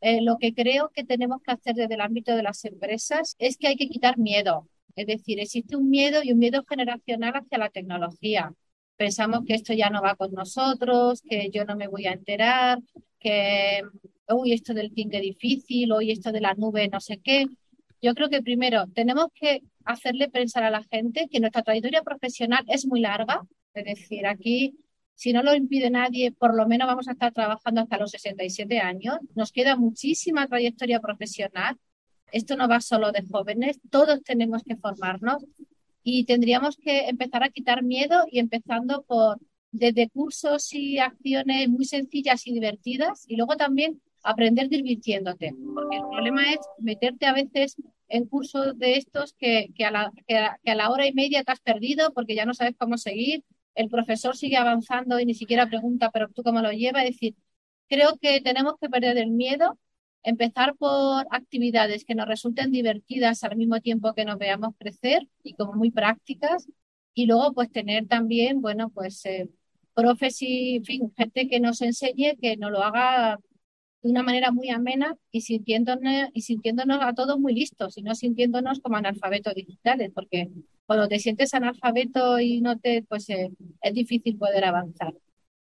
Lo que creo que tenemos que hacer desde el ámbito de las empresas es que hay que quitar miedo. Es decir, existe un miedo y un miedo generacional hacia la tecnología. Pensamos que esto ya no va con nosotros, que yo no me voy a enterar, que, uy, esto del ping es difícil, hoy esto de la nube no sé qué. Yo creo que primero tenemos que hacerle pensar a la gente que nuestra trayectoria profesional es muy larga. Es decir, aquí si no lo impide nadie, por lo menos vamos a estar trabajando hasta los 67 años. Nos queda muchísima trayectoria profesional. Esto no va solo de jóvenes, todos tenemos que formarnos y tendríamos que empezar a quitar miedo y empezando por desde cursos y acciones muy sencillas y divertidas y luego también aprender divirtiéndote, porque el problema es meterte a veces en cursos de estos que a la hora y media te has perdido porque ya no sabes cómo seguir, el profesor sigue avanzando y ni siquiera pregunta, pero tú cómo lo llevas, es decir, creo que tenemos que perder el miedo, empezar por actividades que nos resulten divertidas al mismo tiempo que nos veamos crecer y como muy prácticas. Y luego pues tener también, bueno, pues profes y, en fin, gente que nos enseñe, que nos lo haga de una manera muy amena y sintiéndonos a todos muy listos y no sintiéndonos como analfabetos digitales, porque cuando te sientes analfabeto y no te, pues es difícil poder avanzar.